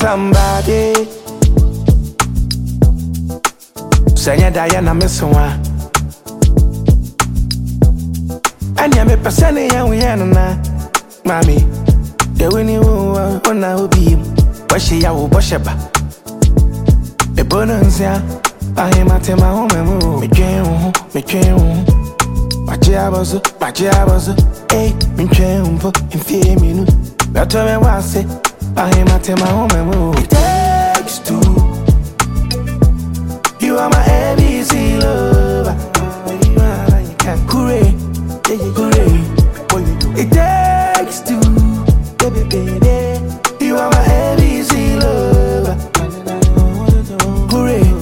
somebody. Sanya Diana Misswa. And ya me persane ya we na mami. The winning one I will be. Washi ya wo bosheba. E bonanza. I matema home me dream. Bajiabozo, eh, me dream for in fear me. That's what I want to say. I matema home. It takes two. You are my ABC lover. You can't hooray. It takes two, baby. You are my ABC lover. Hooray.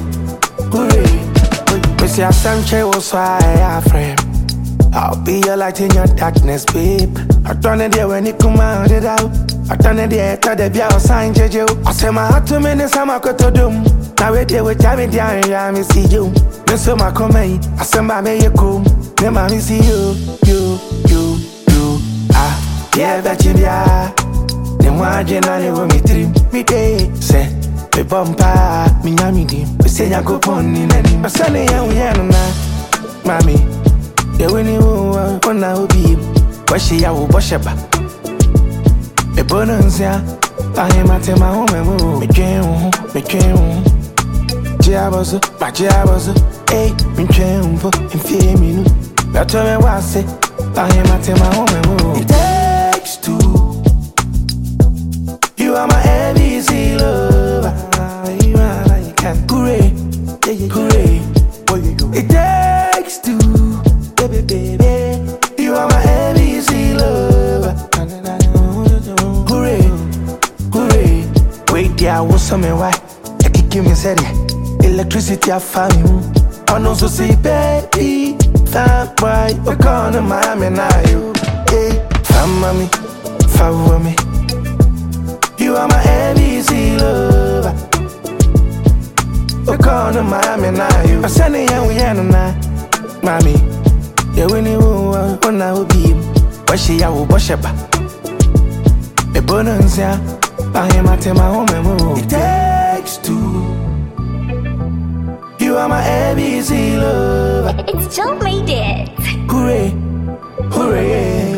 We see our sunshine was why I frame. I'll be your light in your darkness, babe. I done it there when you come out it out. I done it there to the bill sign JJ. I say my heart to me, this I'm a cut to doom. Now we're there with Jamie down here, I see you. Miss my comment, I send my me you come. Then I see you. Yeah, that you are. Then why you not even me dream? Me day, say, me bumper, me yummy dim. We say I go pon in any. My son, we are na, mommy. The winning one I will be. What she I will wash up. Me bonanza, I am at my home. Me dream. Bajiabozo, eh, me dream for in fear me. That's what I want to say. I am at my home. It takes two. You are my ABC lover. You can't hooray. It takes two, baby. You are my ABC lover. Hooray. Wait, there was some why. I kick me said electricity I found you. I know so say baby. Fine boy, we're going to Miami now. You, hey, family, follow me. You are my ABC lover. We're going to Miami now. You, I'm sending you we are na, mommy. The winning one I will be. What she I will wash up. The bonanza, I am at my home. It takes two. You are my ABC lover. It's Joe made it. Hooray.